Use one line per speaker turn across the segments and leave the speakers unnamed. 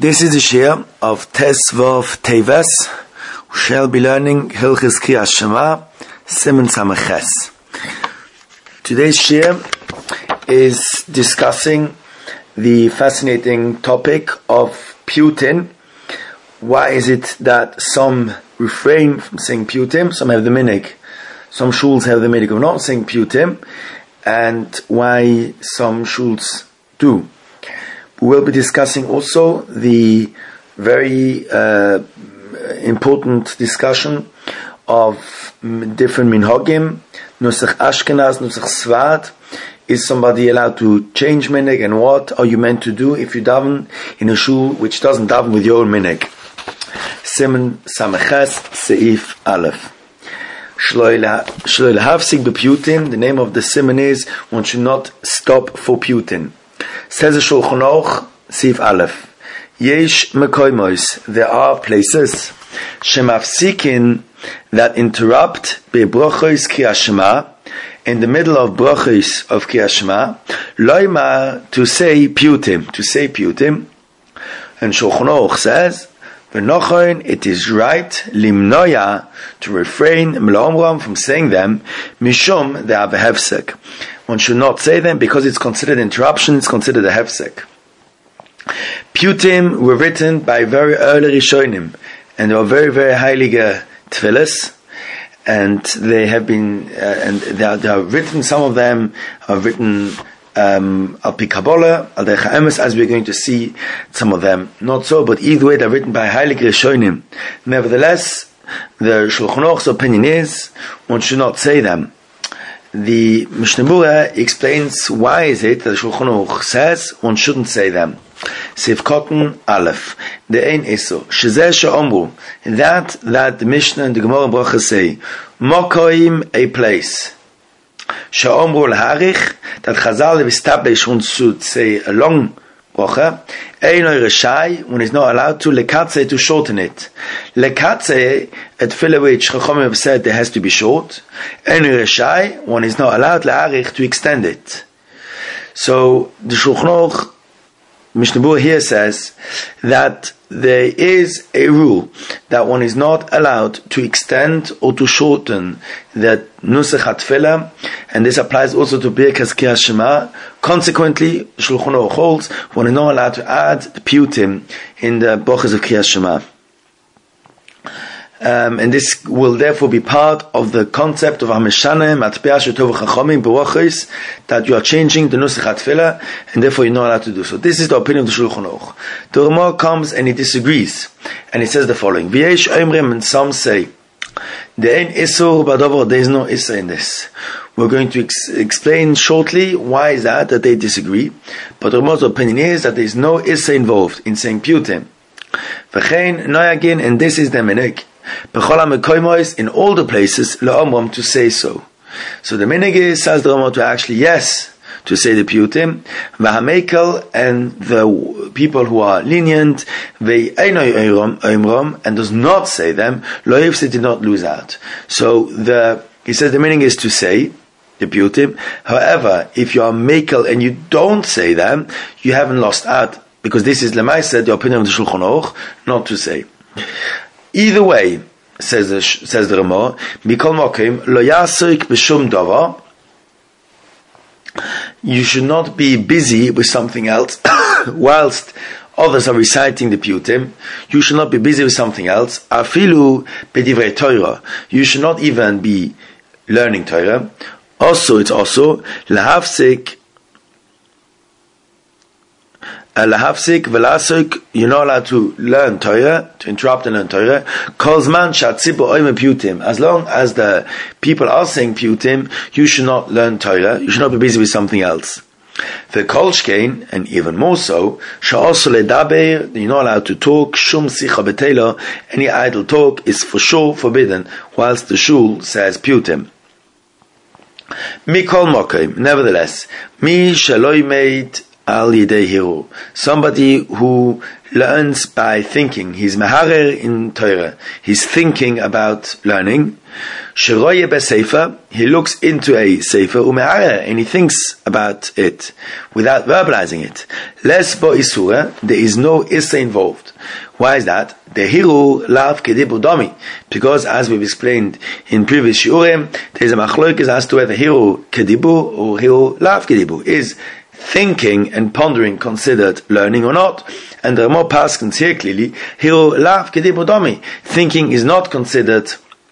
This is the shir of Tesvav Teves. We shall be learning Hilchis Kriyas Shema, Siman Samaches. Today's shir is discussing the fascinating topic of Piyutim. Why is it that some refrain from saying Piyutim, some have the minhag, some shuls have the minhag of not saying Piyutim, and why some shuls do. We will be discussing also the very important discussion of different minhagim, Nusach Ashkenaz, Nusach Sfard. Is somebody allowed to change minhag, and what are you meant to do if you daven in a shul which doesn't daven with your minhag? Siman Samaches Seif Aleph. Shloile Havsik B'Piyutim. The name of the siman is one should not stop for Piyutim. Says the Shulchan Aruch, Seif Aleph. Yesh mekoymos. There are places shemafsikin that interrupt bebrachos Kriyas Shema. In the middle of brachos of Kriyas Shema, loima to say Piyutim, and Shulchan Aruch says, v'nochon, it is right limnoya to refrain mlomram from saying them mishum they have a hefsek. One should not say them because it's considered interruption. It's considered a hefsek. Piyutim were written by very early Rishonim, and they were very, very heilige tefillas. And they have been, and they are written. Some of them are written al pi Kabbalah, al derech emes, as we're going to see. Some of them not so, but either way, they're written by heilige Rishonim. Nevertheless, the Shulchan Aruch's opinion is one should not say them. The Mishnah Berurah explains why is it that the Shulchan Aruch says one shouldn't say them. Seif Kotten Aleph. The Ein Iso. Shezeh she'omru. That the Mishnah and the Gemara and Bracha say. Mokoim, a place. She'omru l'harich. That Chazal have established one should say a long Bracha. Einoi reshai. One is not allowed to. Lekatze, to shorten it. Lekatze, at Tefillah which Chachamim have said there has to be short. Einoi reshai. One is not allowed l'harich to extend it. So the Shulchan Aruch Mishnah Berurah here says that there is a rule that one is not allowed to extend or to shorten the Nusach HaTefillah, and this applies also to Birkas Kriyas Shema. Consequently, Shulchan Aruch holds one is not allowed to add the Piyutim in the Brachos of Kriyas Shema. And this will therefore be part of the concept of Hameshane Matpea Shetov Chachamim B'Rachos, that you are changing the Nusach HaTefillah, and therefore you're not allowed to do so. This is the opinion of the Shulchan Aruch. The Ramah comes and he disagrees, and he says the following: V'yesh Oimrim, and some say, De'ein Isur B'Davar, there is no Isur in this. We're going to explain shortly why is that they disagree, but the Ramah's opinion is that there is no Isur involved in saying Piyutim. V'chein Noyagin, and this is the minhag. In all the places, to say so. So the minhag is, says the Ramah, to actually, yes, to say the Piyutim, v'hamekel, and the people who are lenient, and does not say them, they did not lose out. So he says the minhag is to say the Piyutim. However, if you are mekel and you don't say them, you haven't lost out, because this is lemaisa, the opinion of the Shulchan Aruch, not to say. Either way, says the Ramah, Mikol Mokim, Lo Yasrik B'Shum Davar, you should not be busy with something else, whilst others are reciting the Piyutim. You should not be busy with something else. Afilu B'Divrei Torah, you should not even be learning Torah. It's also Lahafsik v'lasik, you're not allowed to learn Torah, to interrupt and learn Torah. Kozman shatzibu oime Piyutim. As long as the people are saying Piyutim, you should not learn Torah. You should not be busy with something else. V'kolshkein, and even more so, she'osu ledaber, you're not allowed to talk. Shum sicha betela, any idle talk is for sure forbidden, whilst the shul says Piyutim. Mikol mokim, nevertheless, mi shaloi made al yidei hiru. Somebody who learns by thinking. He's meharer in Torah. He's thinking about learning. Sheroye besefer. He looks into a sefer umeharer, and he thinks about it without verbalizing it. Les bo isura. There is no issa involved. Why is that? The hiru lav kedibu domi. Because as we've explained in previous shiurim, there is a machlokes as to whether hiru kedibu or hiru lav kedibu. Is thinking and pondering considered learning or not? And the Ramah paskins here clearly, hiru lav kedibu domi. Thinking is not considered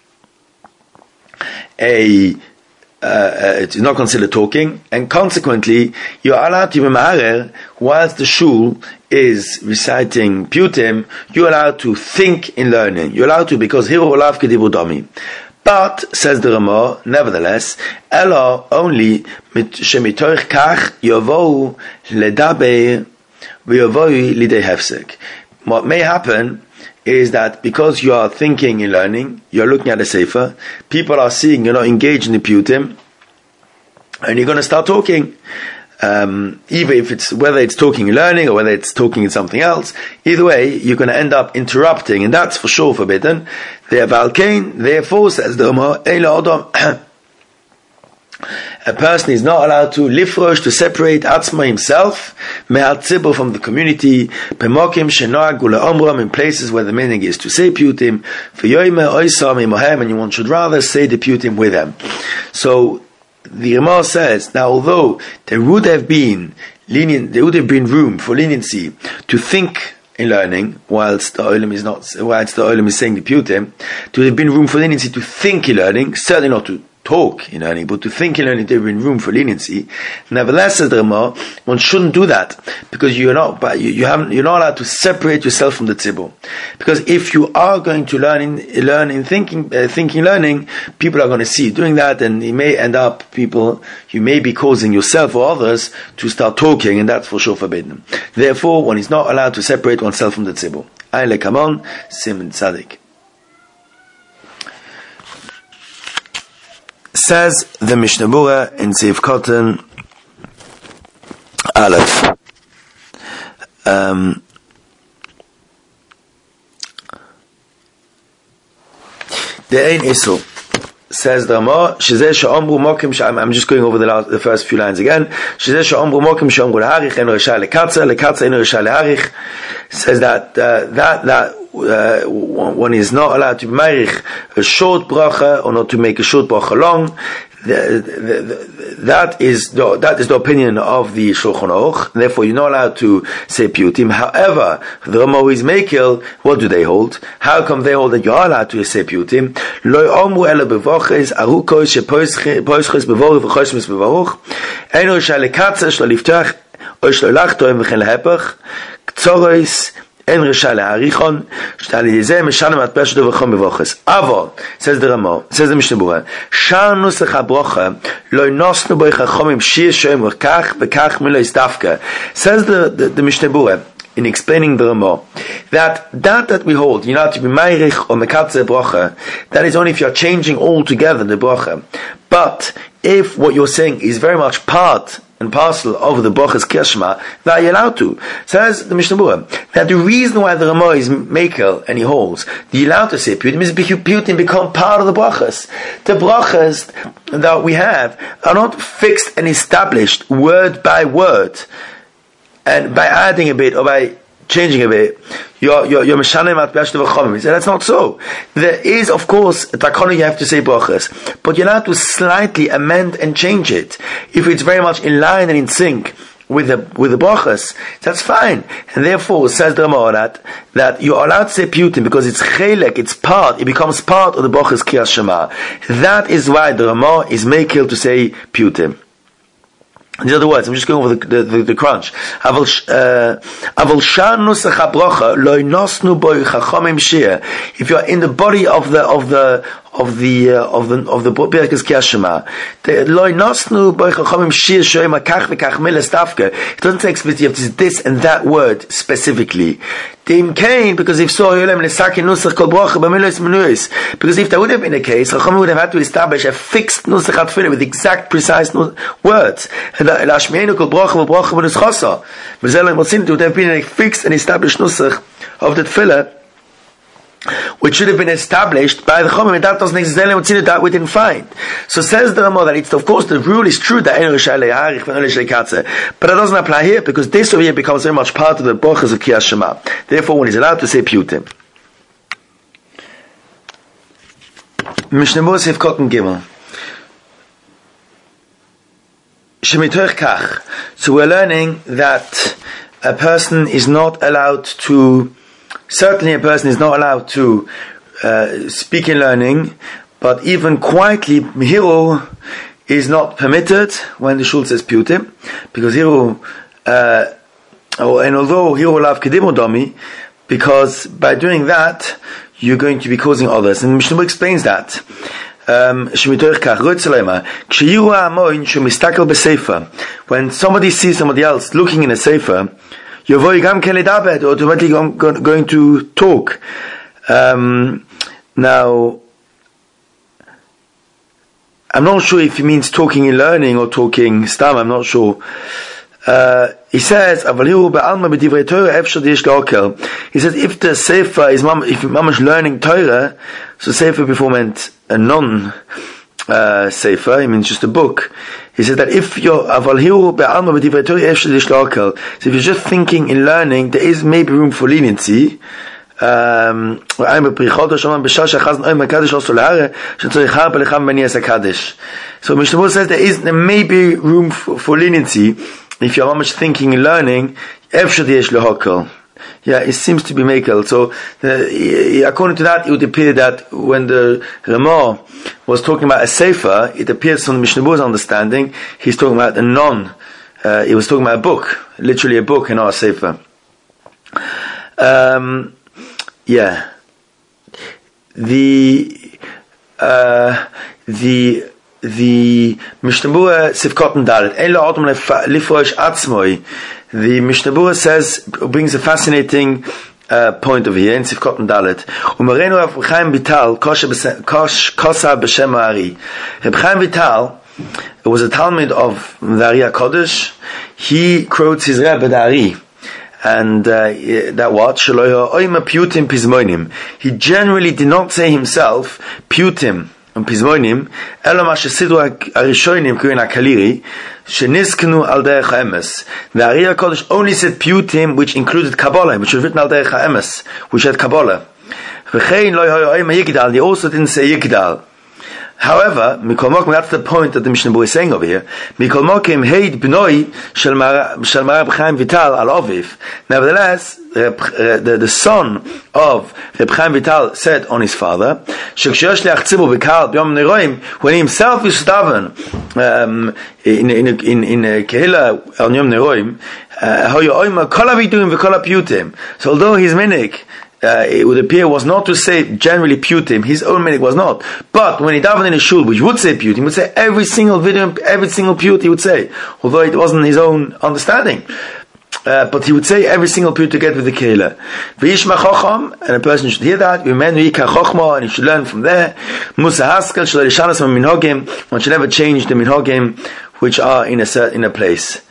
it is not considered talking, and consequently you are allowed to be ma'arer whilst the shul is reciting Piyutim. You're allowed to think in learning. You're allowed to, because hiru lav kedibu domi. But, says the Ramah, nevertheless, elo only shemitoich kach yovou ledaber v'yovou lidei hefsek. What may happen is that because you are thinking and learning, you're looking at a sefer, people are seeing you're not engaged in the Piyutim, and you're going to start talking. Either if it's, whether it's talking and learning or whether it's talking in something else, either way, you're going to end up interrupting, and that's for sure forbidden. Therefore, says the Ramah, a person is not allowed to lifrosh, to separate atzma himself, me'al tzibur, from the community, b'mokim shenoag ule'omram, in places where the meaning is to say Piyutim, v'yoyme oisam imohem, and one should rather say the Piyutim with them. So the Ramah says, now although there would have been room for leniency to think in learning, whilst the Olam is saying the Piyutim, there would have been room for leniency to think in learning, certainly not to talk in learning, but to think in learning, there would have been room for leniency. Nevertheless, says the Ramah, one shouldn't do that, because you're not allowed to separate yourself from the tzibur. Because if you are going to learn in thinking learning, people are going to see you doing that, and it may end up you may be causing yourself or others to start talking, and that's for sure forbidden. Therefore, one is not allowed to separate oneself from the tzibur. Ayle Kamon, Simon Tzadik. Says the Mishnah Berurah in Seif Kotten Aleph. The Ein Issur. Says the Ramah, I'm just going over the first few lines again. Says that one is not allowed to make a short bracha, or not to make a short bracha long. That is the opinion of the Shulchan Aruch. Therefore, you're not allowed to say Piyutim. However, the Ramah is Mekel. What do they hold? How come they hold that you are allowed to say Piyutim? Lo omru ela bevoches arukos shepoisches bevoruch v'chosmes bevoruch. Eino shalekatza shlo liftach o shlo lachtoim v'chen lehepach ktzoros. En Rishal Harichon, Shtali Yizeh, Meshanem at Peshuto V'chom Bevoches. Avo, says the Ramah, says the Mishnah Berurah, Shar Nusach HaBrocha, Lo Nosnu Boi Chachomim Shir Shoim V'kach, V'kach Milo Yisdavka. Says the Mishnah Berurah, in explaining the Ramah, that we hold, you're not to be Meirich or Mekatze Brocha, that is only if you're changing altogether the Brocha. But if what you're saying is very much part and parcel of the Brochas Kirshma, that you're allowed to. Says the Mishnah Berurah, that the reason why the Ramah is Mekel and he holds, you're allowed to say Piyutim, is because Piyutim become part of the Brochas. The Brochas that we have are not fixed and established word by word, and by adding a bit or by changing a bit, you're Meshanem at Peshuto V'chom. He said that's not so. There is, of course, a takana, you have to say brachas, but you're allowed to slightly amend and change it if it's very much in line and in sync with the brachas. That's fine, and therefore says the Ramah that you're allowed to say Piyutim because it's chelek, it's part, it becomes part of the brachas Kriyas Shema. That is why the Ramah is mekel to say Piyutim. In other words, I'm just going over the crunch. If you're in the body of of the Birkas Kiyashima. It doesn't say explicitly you have to say this and that word specifically. Because if so, because if that would have been the case, Chachamim would have had to establish a fixed nusach atfilah with exact, precise words. It would have been a fixed and established nusach of the tefillah, which should have been established by the Chachamim, and that doesn't exist, that we didn't find. So says the Ramah that it's, of course, the rule is true that but it doesn't apply here, because this over here becomes very much part of the brachas of Kriyas Shema. Therefore, one is allowed to say Piyutim. Mishnah Berurah Sif Kotten Gimel. Shemitoch Kach. So we're learning that a person is not allowed to, certainly a person is not allowed to speak in learning, but even quietly, Hiru is not permitted when the shul says Piyutim, because Hiru, and although Hiru lav Kedimu Domi, because by doing that, you're going to be causing others. And Mishnah Berurah explains that. When somebody sees somebody else looking in a sefer, automatically going to talk. Now, I'm not sure if he means talking in learning or talking stam, I'm not sure. He says, he says, if the sefer is if mamash learning Torah, so sefer before meant a non sefer, it means just a book. He said that if you're so if you're just thinking in learning, there is maybe room for leniency. So Mishnah Berurah says there may be room for leniency if you're much thinking and learning. Yeah, it seems to be Mekel. So according to that, it would appear that when the Ramah was talking about a sefer, it appears from the Mishnah Berurah's understanding he's talking about a he was talking about a book, literally a book and not a sefer. Yeah. The Mishnah Berurah Sifkotten Dalet Ela Adam Lifrosh Atzmoi. The Mishnah Berurah says, brings a fascinating point over here in Sifkotten Dalet. Umarenu Reb Chaim Vital Kosa B'Shem Ari. Reb Chaim Vital was a Talmud of the Ari HaKodesh. He quotes his Rebbe the Ari. And that what? He generally did not say himself Piyutim and Pizmonim, Elo ma shesidru harishonim k'rin hakaliri, sheniskenu al derech ha'emes. The Ari HaKodesh only said Piyutim, which included Kabbalah, which was written al derech ha'emes, which had Kabbalah. V'chein lo yoyim Yigdal, he also didn't say Yigdal. However, Mikol Mokim, that's the point that the Mishnah Berurah is saying over here. Mikol Mokim heid b'noi shel Reb Chaim Vital al Oviv. Nevertheless, the son of Reb Chaim Vital said on his father, sheksheyosh leach tzibur b'kal b'yom neroim, when he himself is daven in a kehila on Yom Neroim, hoyo oima kol aviduim v'kol apiyutim. So although his minik, it would appear was not to say generally Piyutim, his own minik was not. But when he davened in a shul, which would say Piyutim, he would say every single video, every single Piyut he would say, although it wasn't his own understanding. But he would say every single Piyut together with the Kehillah. V'yishma chocham, and a person should hear that, v'menu yikach chochma, and he should learn from there. Musa haskal, shelo lishanas minhagim, one should never change the minhagim which are in a place.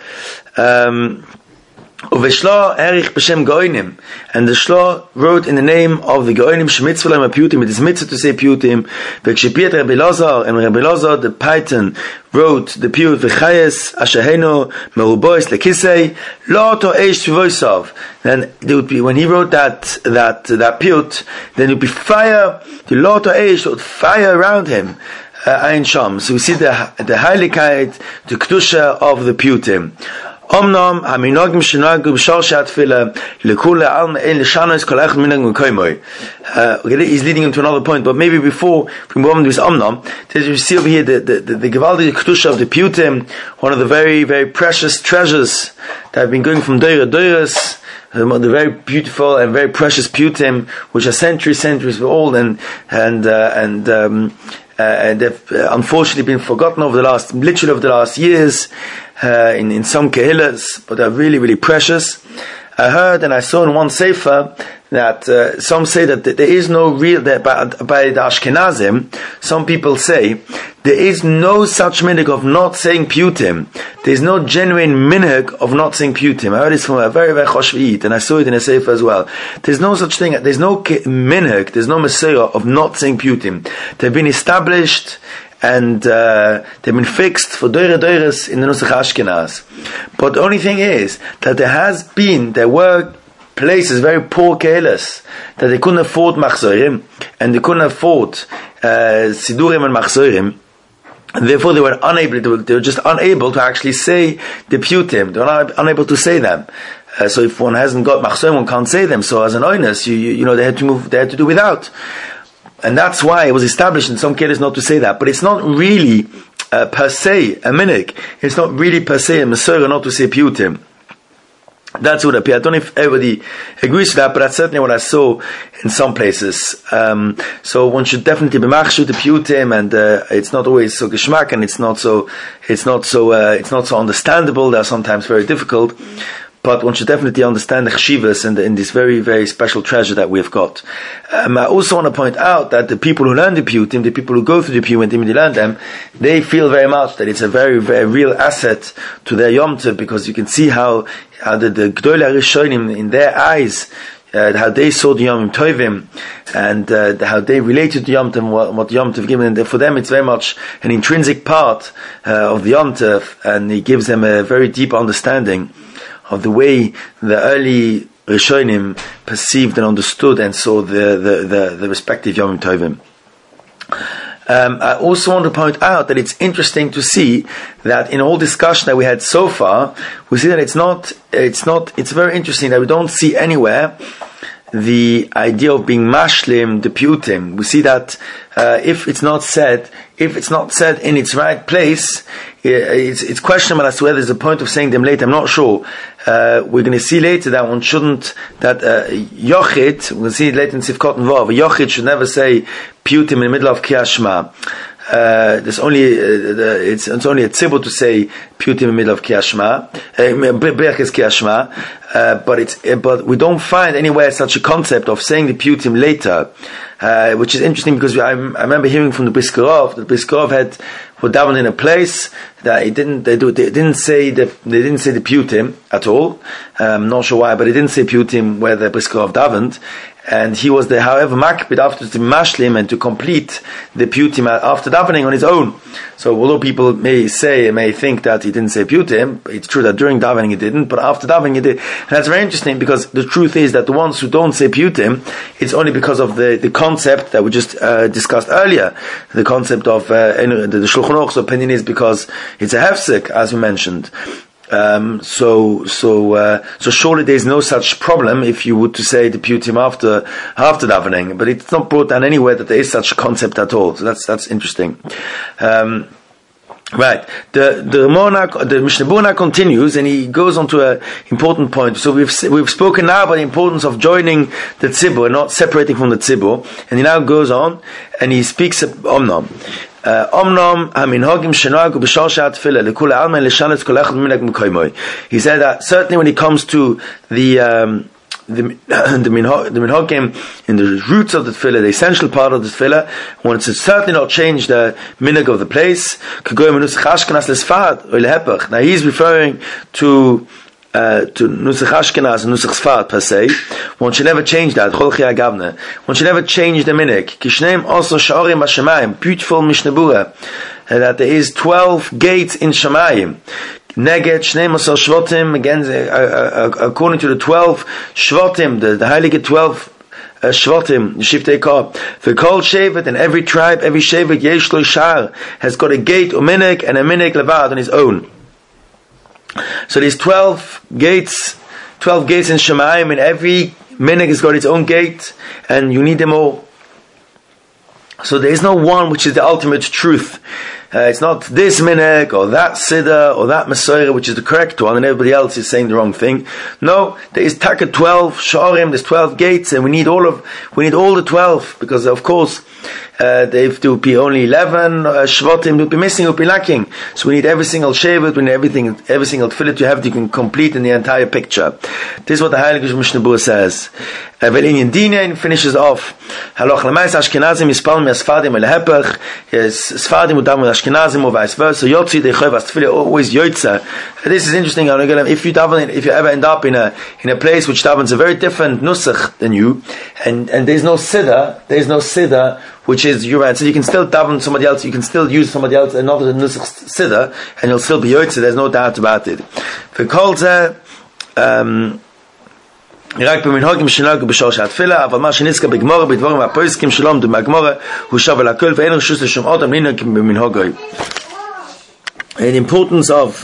Uveshlo erich b'shem goinim, and the Shlo wrote in the name of the goinim shemitzvah lehem piyutim. It is mitzvah to say piyutim. V'kshepiet Rabbi Elazar, and Rabbi Elazar the Paytan wrote the piyut v'chayes ashaheno merubois lekisei lo to eish tvoisav. Then there would be, when he wrote that piyut, then it would be fire. The lo to eish would fire around him. Ein Sham. So we see the heiligkeit, the kedusha of the piyutim. Omnam haminogim shenagu b'shal shat tefillah lekula alma ein l'shanos kol echad minhag mekomoy. He's leading into another point, but maybe before we move on to this Omnam, you see over here the Gevaldige Kedusha of the Piyutim, one of the very, very precious treasures that have been going from Deira Deiras, the very beautiful and very precious Piyutim, which are centuries old, and they've unfortunately been forgotten over the last years, in some Kehillas, but they're really, really precious. I heard and I saw in one sefer that some say that there is no real, that by the Ashkenazim, some people say there is no such minhag of not saying Piyutim. There is no genuine minhag of not saying Piyutim. I heard this from a very, very choshveit, and I saw it in a sefer as well. There's no such thing. There's no minhag. There's no messiah of not saying Piyutim. They've been established and they've been fixed for Deiras in the Nusach Ashkenaz. But the only thing is that there were places, very poor kehelas, that they couldn't afford machzorim, and they couldn't afford sidurim and machzorim, and therefore they were just unable to actually say the Piyutim. They were unable to say them. So if one hasn't got machzorim, one can't say them. So as an oinus, they had to do without. And that's why it was established in some cases not to say that. But it's not really per se a minhag. It's not really per se a Masorah not to say Piyutim. That's what appears. I don't know if everybody agrees with that, but that's certainly what I saw in some places. So one should definitely be machshu the Piyutim, and it's not always so geschmack, and it's not so understandable. They're sometimes very difficult. But one should definitely understand the chshivas and in this very, very special treasure that we've got. I also want to point out that the people who learn the Piyutim, the people who go through the Piyutim and they learn them, they feel very much that it's a very, very real asset to their Yom Tov, because you can see how the Gdolei Rishonim, in their eyes, how they saw the Yom Tovim, and how they related to Yom Tov, what Yom Tov given, and for them it's very much an intrinsic part of the Yom Tov, and it gives them a very deep understanding of the way the early Rishonim perceived and understood and saw the respective Yom Tovim. I also want to point out that it's interesting to see that in all discussion that we had so far, we see that it's very interesting that we don't see anywhere the idea of being mashlim, the Piyutim. We see that if it's not said in its right place, it's questionable as to whether there's a point of saying them later. I'm not sure. We're going to see later that one shouldn't, that Yochid, we'll see it later in Sifkot and Vav, Yochid should never say Piyutim in the middle of Kriyas Shema. It's only a tzibur to say Piyutim in the middle of Kriyas Shema, Berachos Kriyas Shema, but we don't find anywhere such a concept of saying the Piyutim later, which is interesting because I remember hearing from the Briskerov that Briskerov were davened in a place that they didn't say the Piyutim at all. I'm not sure why, but they didn't say Piyutim where the Briskerov davened. And he was there, however, makbid after to mashlim and to complete the Piyutim after davening on his own. So although people may think that he didn't say Piyutim, it's true that during davening he didn't, but after davening he did. And that's very interesting because the truth is that the ones who don't say Piyutim, it's only because of the concept that we just discussed earlier. The concept of the Shulchan Aruch's opinion is because it's a hefsek, as we mentioned. So surely there is no such problem if you were to say the Piyutim after davening, but it's not brought down anywhere that there is such a concept at all. So that's interesting. Right. The Mishnah Berurah continues, and he goes on to an important point. So we've spoken now about the importance of joining the tzibur, not separating from the tzibur. And he now goes on, and he speaks of Omnam. Omnam haminhagim shenagu b'shal shat tefillah lekula alma l'shanes kol echad minhag mekomoy. He said that certainly when it comes to the minhagim in the roots of the tefillah, the essential part of the tefillah, one should certainly not change the minhag of the place. Now he's referring to Nusach Ashkenaz and Nusach Sfat per se. One should never change that. One should never change the minhag. Kishneim also sha'orim b'shamayim. Beautiful Mishnah Berurah that there is 12 gates in Shamayim. Neged Shneim Asar Shvatim, again according to the 12 Shvatim, the Heilige 12 Shvatim, Shiftei Kor. For Kol Shevet, and every tribe, every Shevet, Yesh Lo Shar, has got a gate, a minhag, and a minhag levad on his own. So there's 12 gates in Shemayim, and every minhag has got its own gate, and you need them all. So there is no one which is the ultimate truth. It's not this minhag or that siddur or that Masorah which is the correct one, and everybody else is saying the wrong thing. No, there is 12 Sha'arim, there's 12 gates, and we need all the 12, because of course there will be only 11 Shvatim, will be missing, will be lacking. So we need every single Shevet, we need every single tefillah you have to complete in the entire picture. This is what the Heilige Mishnah Berurah says. Velin Dinen finishes off. Halach l'mais Ashkenazim yispalm yasfadim elhepech. Sfadim udam with Ashkenazim or vice versa. Yotzi deichoy vas tefillah always yotza. This is interesting. If you ever end up in a place which davens a very different nusach than you, and there's no siddur, which is Yuran, so you can still daven somebody else, you can still use somebody else, another nusach siddur, and you'll still be yotza. There's no doubt about it. For kolze, רק במנהגים שנהגו בשור שעת תפילה, אבל מה שנזכר בגמורה בדבורים הפוסקים שלא עמדו מהגמורה הוא שווה לכל ואין רשות לשום אדם לנהוג במנהגים. The importance of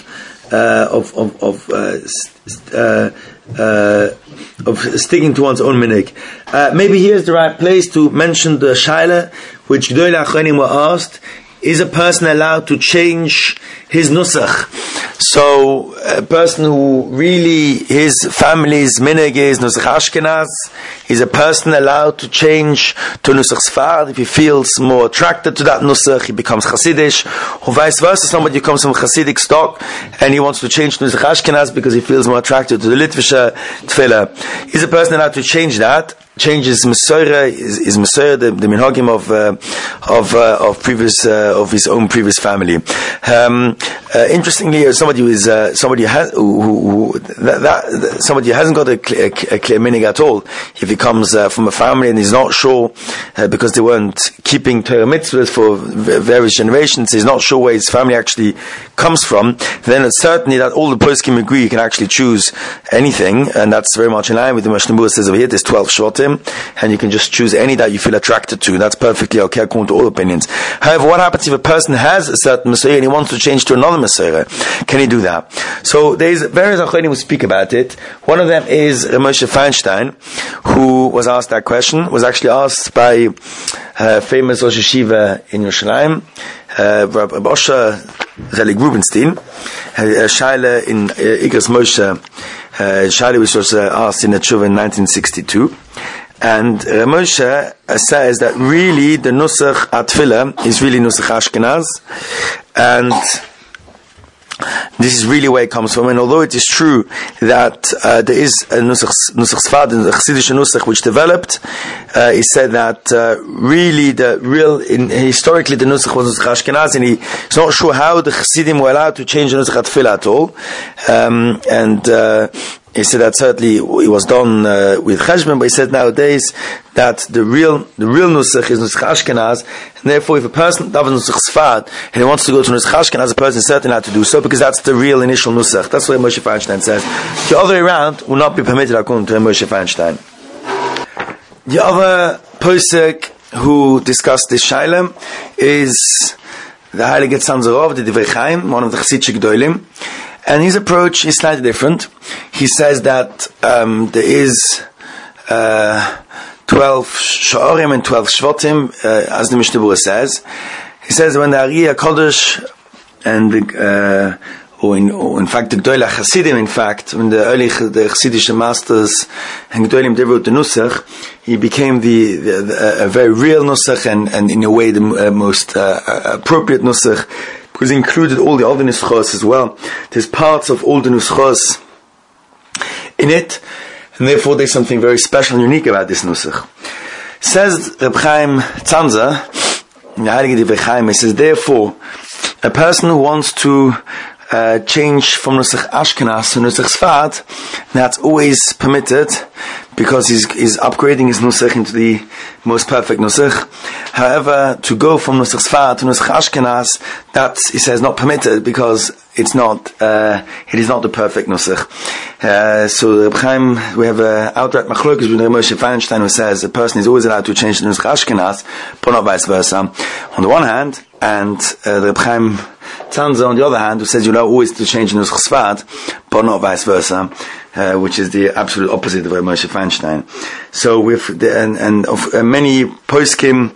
sticking to one's own minhag. Maybe here's the right place to mention the shaila which Gdolei Achronim were asked: is a person allowed to change his nusach? So a person who really his family's minhag is nusach Ashkenaz, is a person allowed to change to nusach Sfard if he feels more attracted to that nusach? He becomes Hasidish, or vice versa. Somebody comes from Hasidic stock and he wants to change to nusach Ashkenaz because he feels more attracted to the Litvische tefillah. Is a person allowed to change that? Changes Masorah, is Masorah the minhagim of his own previous family. Interestingly, somebody who hasn't got a clear minhag at all, if he comes from a family and he's not sure because they weren't keeping Torah mitzvahs for various generations, he's not sure where his family actually comes from, then it's certainly that all the poskim agree you can actually choose anything, and that's very much in line with the Mishnah Berurah says over here. There's 12 shvatim, and you can just choose any that you feel attracted to. That's perfectly okay according to all opinions. However, what happens if a person has a certain Masorah and he wants to change to another Masorah? Can he do that? So there's various Achronim who speak about it. One of them is Moshe Feinstein, who was asked that question, was actually asked by famous Rosh Yeshiva in Yerushalayim, Rabbi Osher Zelig Rubenstein, Shaila in Igros Moshe, Shaila which was asked in a tshuva in 1962. And Moshe says that really the nusach atfilah is really nusach Ashkenaz, and this is really where it comes from. And although it is true that there is a nusach Sfard, the Chassidish nusach which developed, he said that really historically the nusach was nusach Ashkenaz, and he's not sure how the Chassidim were allowed to change the nusach atfilah at all. He said that certainly it was done with cheshbon, but he said nowadays that the real nusach is nusach Ashkenaz, and therefore if a person davens nusach Sfard and he wants to go to nusach Ashkenaz, a person is certainly allowed to do so because that's the real initial nusach. That's what Moshe Feinstein says. The other way around will not be permitted according to Moshe Feinstein. The other posek who discussed this shaila is the Heilige Tzanzorov, the Divrei Chaim, one of the Chassidic Gedolim. And his approach is slightly different. He says that there is 12 Sha'arim and 12 Shvatim, as the Mishnah Berurah says. He says when the Ari HaKodesh and in fact the Gdolei Hasidim, in fact, when the Chassidish masters and Gdolim they wrote the Nusach, he became a very real Nusach and in a way the most appropriate Nusach, because he included all the other nuschos as well. There's parts of all the nuschos in it, and therefore there's something very special and unique about this nusach. Says Reb Chaim Tzanza, in the Heilige Divrei Chaim, he says, therefore, a person who wants to change from nusach Ashkenaz to nusach Sfard, that's always permitted, because he's upgrading his nusach into the most perfect nusach. However, to go from nusach Sfard to nusach Ashkenaz, that he says not permitted because it is not the perfect nusach. So Reb Chaim, we have an outright machlokes with Moshe Feinstein who says a person is always allowed to change to nusach Ashkenaz, but not vice versa. On the one hand, and Reb Chaim Tanza, on the other hand, who says you're always to change in Nusach Sfat, but not vice versa, which is the absolute opposite of Moshe Feinstein. So many poskim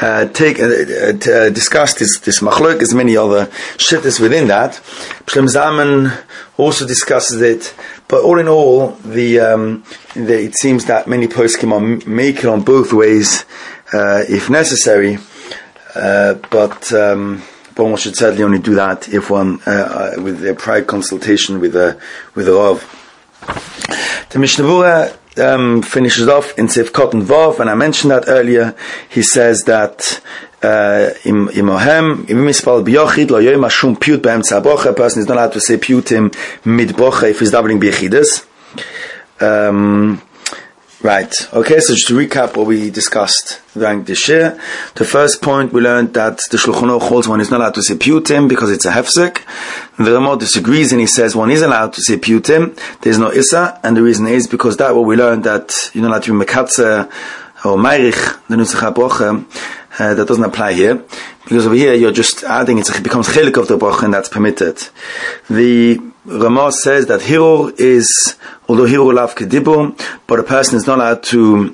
discuss this machlok, as many other shittas within that. Shlem Zalman also discusses it, but all in all, it seems that many poskim are make it on both ways, if necessary, but one should certainly only do that if one with a prior consultation with a Rav. The Mishnah Berurah finishes off in Seif Cotton Vav, and I mentioned that earlier. He says that a person is not allowed to say piyutim mid bocha if he's davening b'yechidus. Right. Okay. So just to recap what we discussed during this year, the first point we learned that the Shulchan Aruch holds one is not allowed to say piyutim because it's a hefsek. The Ramah disagrees and he says one is allowed to say piyutim. There's no issa, and the reason is because that what we learned that you're not allowed to be mekatze or meirich the nusach habracha. That doesn't apply here, because over here you're just adding it becomes chelik of the bracha, and that's permitted. The Ramah says that hirur is, although hirur lav kedibur, but a person is not allowed to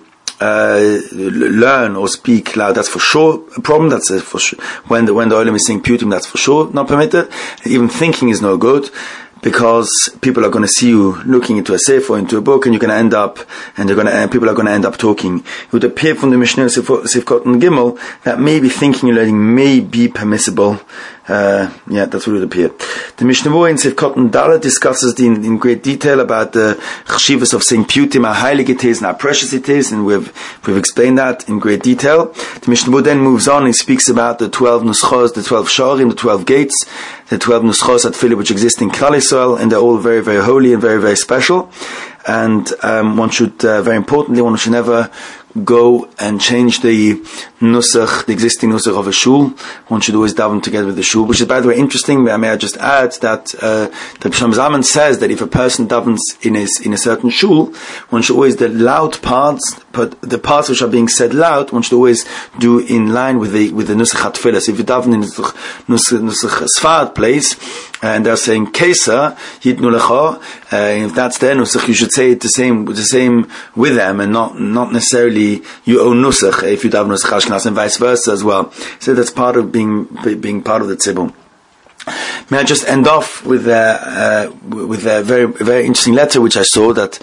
learn or speak loud. That's for sure a problem. That's for sure. When the olim is saying piyutim, that's for sure not permitted. Even thinking is no good, because people are going to see you looking into a sefer or into a book, and you're going to end up, people are going to end up talking. It would appear from the Mishnah Seif Cotton Gimel that maybe thinking and learning may be permissible. That's what it would appear. The Mishnah Berurah in Seif Cotton Dalet discusses in great detail about the chshivas of saying piyutim, how heilig it is and how precious it is, and we've explained that in great detail. The Mishnah Berurah then moves on and speaks about the 12 nuschos, the 12 sharim, the 12 gates, the 12 nuschos at Philip which exist in Klal Yisrael, and they're all very, very holy and very, very special. And one should, very importantly, one should never go and change the nusach, the existing nusach of a shul. One should always daven together with the shul, which is, by the way, interesting. May I just add that the Shlem Zalman says that if a person davens in a certain shul, one should always, the loud parts, but the parts which are being said loud, one should always do in line with the nusach hatfilah. So if you daven in the nusach Sfard place, and they're saying Kesa Yitnu Lecha, if that's their nusach, you should say it the same with them, and not necessarily your own nusach if you daven nusach Ashkenaz, and vice versa as well. So that's part of being part of the tzibur. May I just end off with a very, very interesting letter which I saw that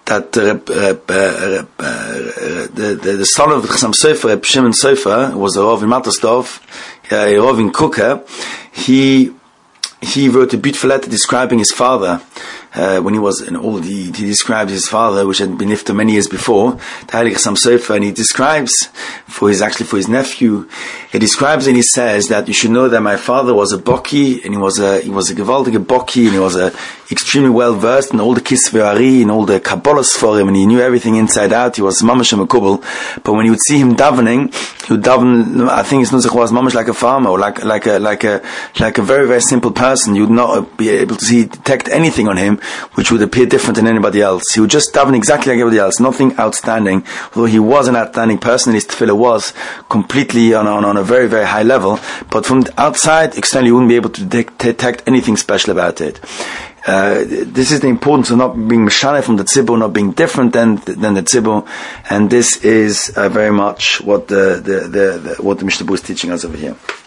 the son of Chassam Sofer, Reb Shimon Sofer, was a Rav in Mattersdorf, a Rav in Kuka. He wrote a beautiful letter describing his father. When he was old, he described his father, which had been nifter many years before, the Heilige Chassam Sofer, and he describes for his nephew. He describes and he says that you should know that my father was a boki, and he was a gewaltige boki, and he was extremely well versed in all the Kisvei Ari, in all the Kabbalas for him, and he knew everything inside out. He was mamash a mekubal. But when you would see him davening, he would daven. I think his nusach was mamash like a farmer, or like a very, very simple person. You would not be able to detect anything on him which would appear different than anybody else. He would just daven exactly like everybody else, nothing outstanding. Although he was an outstanding person, his tefillah was completely on a very, very high level. But from the outside, externally, you wouldn't be able to detect anything special about it. This is the importance of not being meshana from the tzibur, not being different than the tzibur, and this is very much what the Mishnah Berurah is teaching us over here.